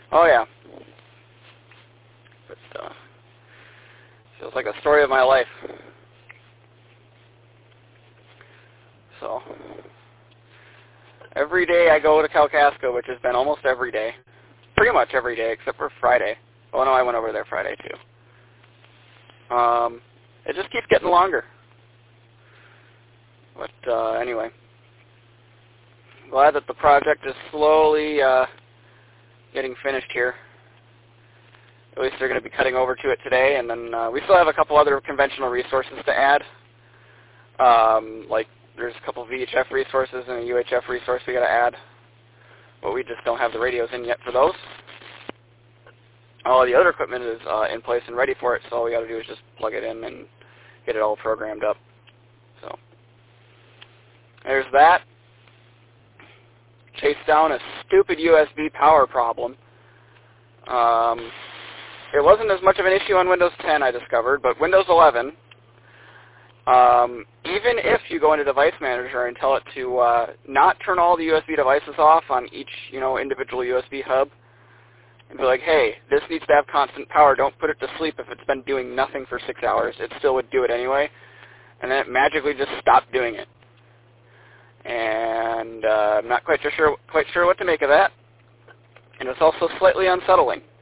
Oh yeah. But feels like a story of my life. So every day I go to Kalkaska, which has been almost every day, pretty much every day except for Friday. Oh no, I went over there Friday too. It just keeps getting longer. But anyway, glad that the project is slowly getting finished here. At least they're going to be cutting over to it today, and then we still have a couple other conventional resources to add. Like there's a couple VHF resources and a UHF resource we got to add, but we just don't have the radios in yet for those. All the other equipment is in place and ready for it, so all we got to do is just plug it in and get it all programmed up. So there's that. Chase down a stupid USB power problem. It wasn't as much of an issue on Windows 10, I discovered, but Windows 11, even if you go into Device Manager and tell it to not turn all the USB devices off on each, individual USB hub, and be like, hey, this needs to have constant power. Don't put it to sleep if it's been doing nothing for 6 hours. It still would do it anyway, and then it magically just stopped doing it. And I'm not quite sure what to make of that, and it's also slightly unsettling.